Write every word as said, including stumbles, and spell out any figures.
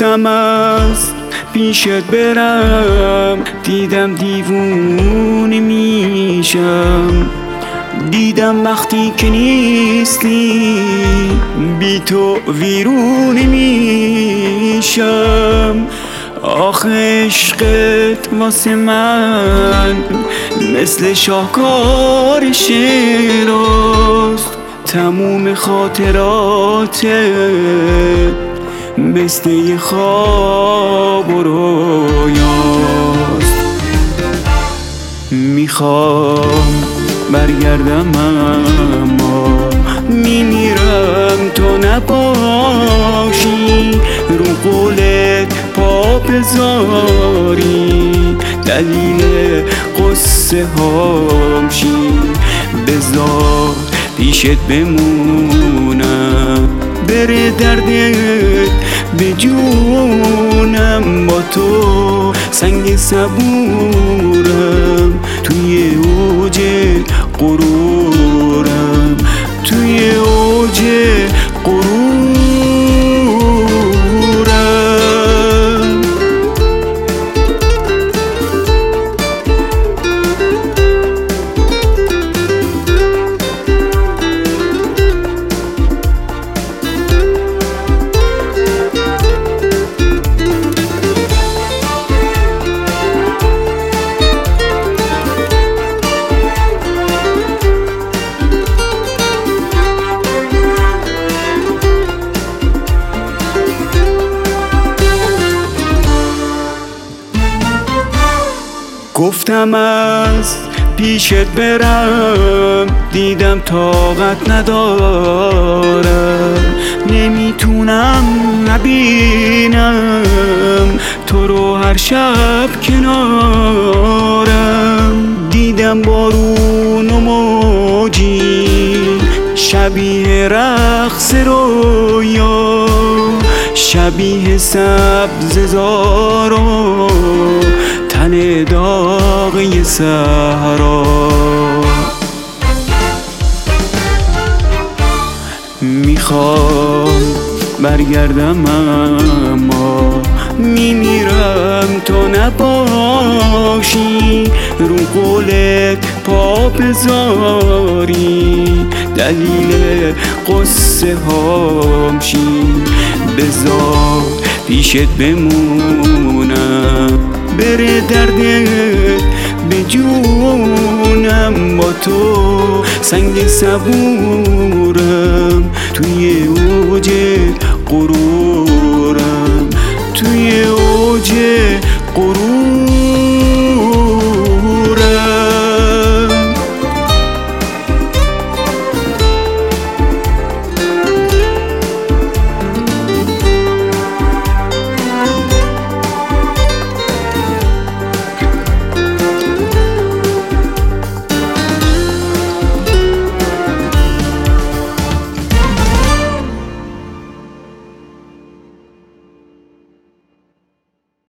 گفتم از پیشت برم، دیدم دیوونه میشم. دیدم وقتی که نیستی بی تو ویرونه میشم. آخه عشقت واسه من مثل شاهکار شعراست، تموم خاطراتت مثل یه خواب و رویاست. میخوام برگردم اما میمیرم تو نباشی، رو قولت پا بذاری دلیل قصه هام شی. بذار پیشت بمونم، بره دردت به جونم، با تو سنگ صبورم، توی اوج غرورم، توی اوج غرورم. گفتم از پیشت برم، دیدم طاقت ندارم، نمیتونم نبینم تو رو هر شب کنارم. دیدم بارون و موجی شبیه رقص رویا، شبیه سبز زارو تن داغی صحرا. میخوام برگردم اما میمیرم تو نباشی، رو قولت پا بذاری دلیل قصه هام شی. بذار پیشت بمونم، بره دردت به جونم، با تو سنگ صبورم،